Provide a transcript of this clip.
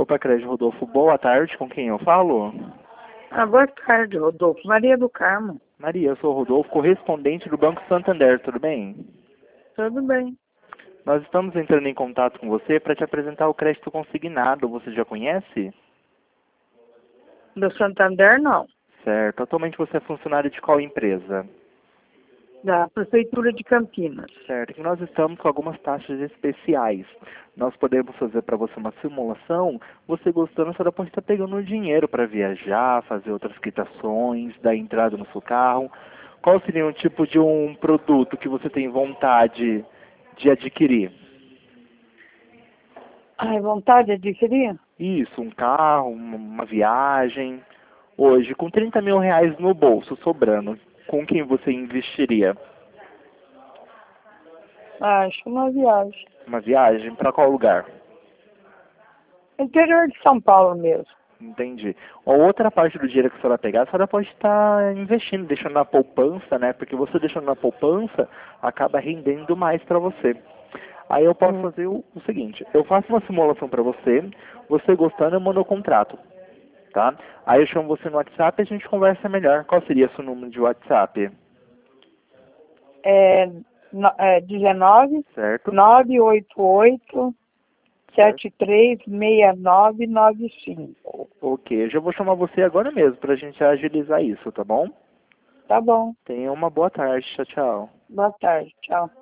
Opa, Crédito Rodolfo, boa tarde, com quem eu falo? Boa tarde, Rodolfo. Maria do Carmo. Maria, eu sou o Rodolfo, correspondente do Banco Santander, tudo bem? Tudo bem. Nós estamos entrando em contato com você para te apresentar o crédito consignado, você já conhece? Do Santander, não. Certo, atualmente você é funcionário de qual empresa? Da Prefeitura de Campinas. Certo, que nós estamos com algumas taxas especiais. Nós podemos fazer para você uma simulação, você gostando, você pode estar pegando o dinheiro para viajar, fazer outras quitações, dar entrada no seu carro. Qual seria o tipo de um produto que você tem vontade de adquirir? Ai, vontade de adquirir? Isso, um carro, uma viagem. Hoje, com 30 mil reais no bolso sobrando, com quem você investiria? Acho que uma viagem. Uma viagem para qual lugar? Interior de São Paulo mesmo. Entendi. A outra parte do dinheiro que a senhora pegar, a senhora pode estar investindo, deixando na poupança, né? Porque você deixando na poupança, acaba rendendo mais para você. Aí eu posso fazer o seguinte, eu faço uma simulação para você, você gostando, eu mando o contrato, tá? Aí eu chamo você no WhatsApp e a gente conversa melhor. Qual seria seu número de WhatsApp? 19 Certo? 988 736995. Ok, eu já vou chamar você agora mesmo pra gente agilizar isso, tá bom? Tá bom. Tenha uma boa tarde, tchau, tchau. Boa tarde. Tchau.